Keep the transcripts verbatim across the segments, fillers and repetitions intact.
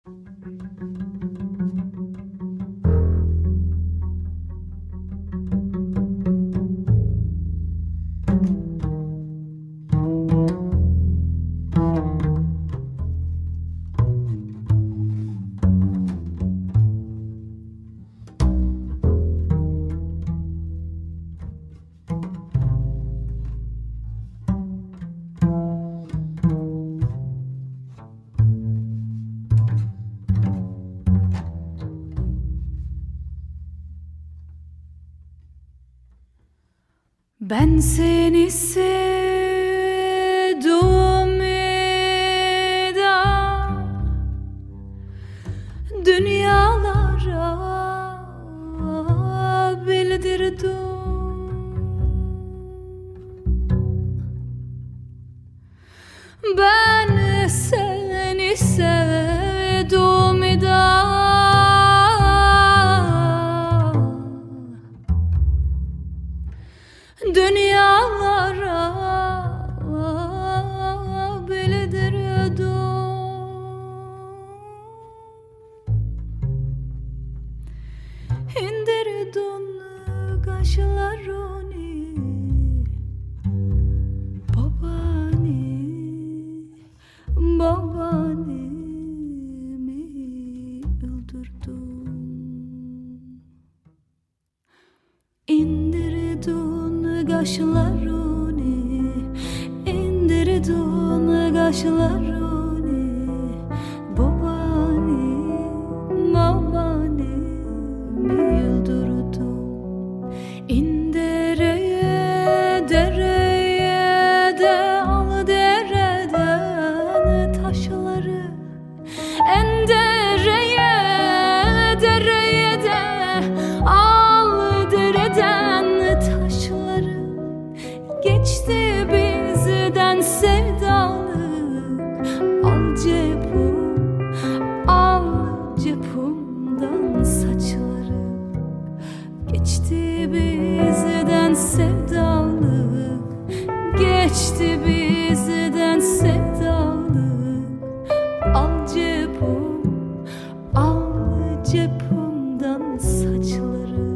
Ben seni sevdim da dünyalara bildirdim. Ben seni sevdim da dünyalara bildiriyordum. İndirdin kaşlarını babanı, babanımı öldürdün. İndirdin kaşlarını, indirdin kaşlarını babanı, babanımı öldürdün. İndereye dereye de al dereden taşları, endereye dereye de al dereden taşları. Geçti bizden sevdalık, al cepum, al cepumdan saçları. Geçti bizden sevdalık, geçti bizden sevdalık, al cepum, al cepumdan saçları.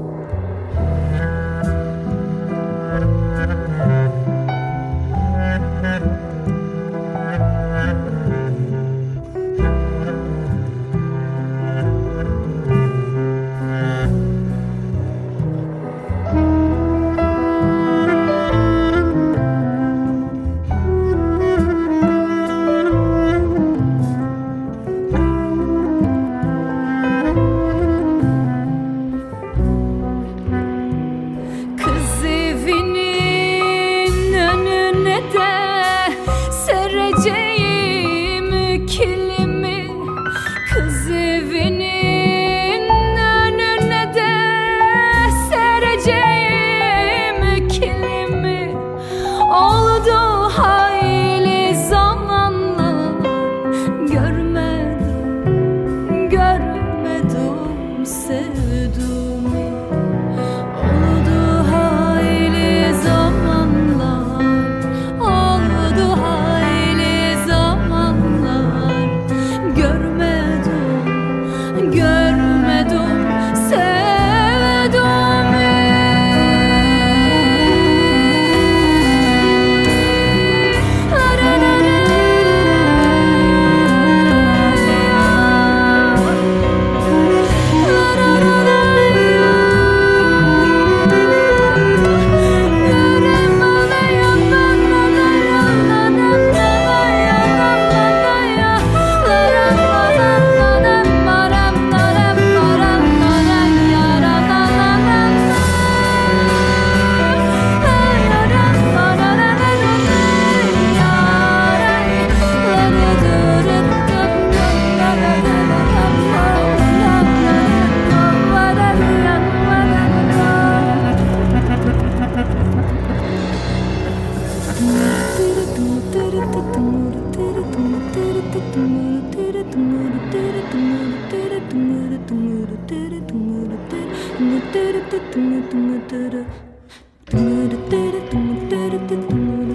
Kız evinin önüne de sereceğim kilimi, kız evinin önüne de sereceğim kilimi. Oldu hayli zamanlar görmedim, görmedim sevduğumu. Oldu hayli zamanlar, oldu hayli zamanlar görmedim, görmedim sevduğumu.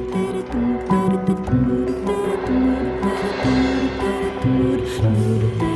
Thank you.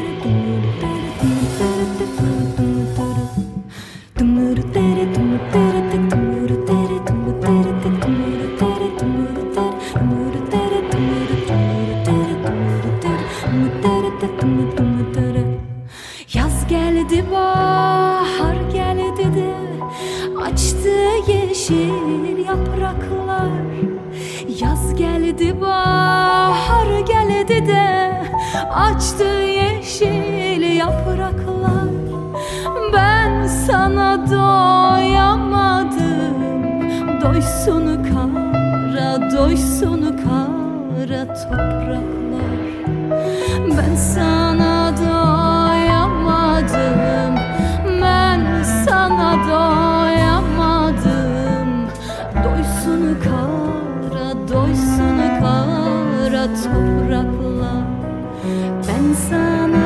Yaz geldi, bahar geldi de açtı yeşil yapraklar. Yaz geldi, bahar geldi de açtı yeşil yapraklar. Ben sana doyamadım, doysun kara, doysun kara topraklar. Ben sana doyamadım, ben sana doyamadım, doysun kara, doysun kara topraklar. Ben sana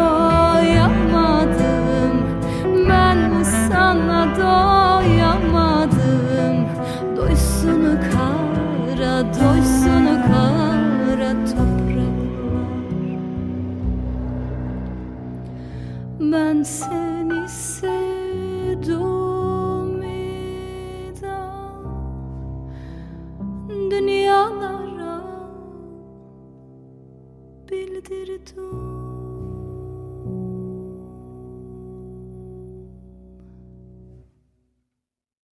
doyamadım, ben sana doyamadım, doysun kara, doysun kara topraklar. Ben seni sevdim da dünyalara bildirdim.